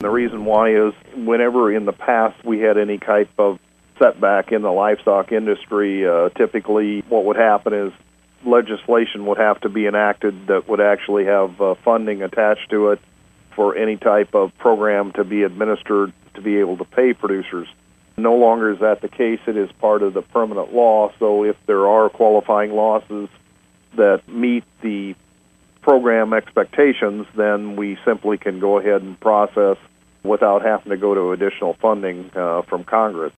the reason why is whenever in the past we had any type of setback in the livestock industry, typically what would happen is legislation would have to be enacted that would actually have funding attached to it for any type of program to be administered to be able to pay producers. No longer is that the case. It is part of the permanent law, so if there are qualifying losses that meet the program expectations, then we simply can go ahead and process without having to go to additional funding from Congress.